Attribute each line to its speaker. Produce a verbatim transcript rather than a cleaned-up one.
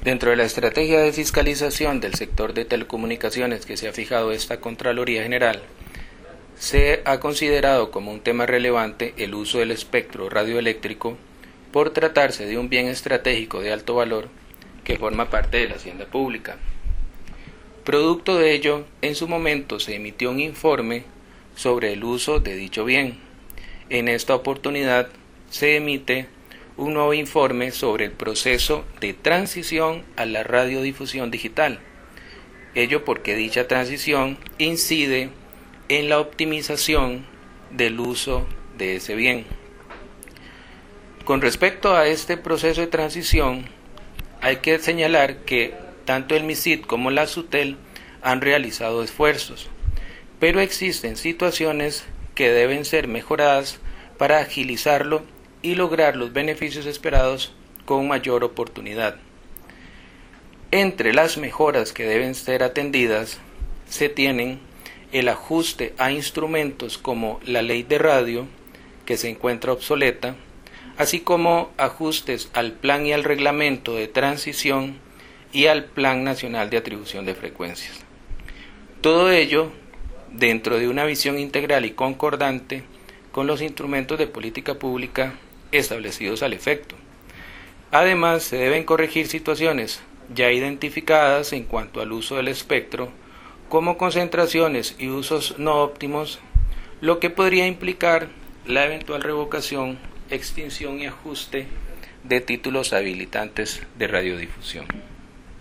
Speaker 1: Dentro de la estrategia de fiscalización del sector de telecomunicaciones que se ha fijado esta Contraloría General, se ha considerado como un tema relevante el uso del espectro radioeléctrico por tratarse de un bien estratégico de alto valor que forma parte de la hacienda pública. Producto de ello, en su momento se emitió un informe sobre el uso de dicho bien. En esta oportunidad se emite un nuevo informe sobre el proceso de transición a la radiodifusión digital. Ello porque dicha transición incide en la optimización del uso de ese bien. Con respecto a este proceso de transición, hay que señalar que tanto el MISID como la SUTEL han realizado esfuerzos, pero existen situaciones que deben ser mejoradas para agilizarlo y lograr los beneficios esperados con mayor oportunidad. Entre las mejoras que deben ser atendidas se tienen el ajuste a instrumentos como la ley de radio, que se encuentra obsoleta, así como ajustes al plan y al reglamento de transición y al Plan Nacional de Atribución de Frecuencias. Todo ello dentro de una visión integral y concordante con los instrumentos de política pública establecidos al efecto. Además, se deben corregir situaciones ya identificadas en cuanto al uso del espectro, como concentraciones y usos no óptimos, lo que podría implicar la eventual revocación, extinción y ajuste de títulos habilitantes de radiodifusión.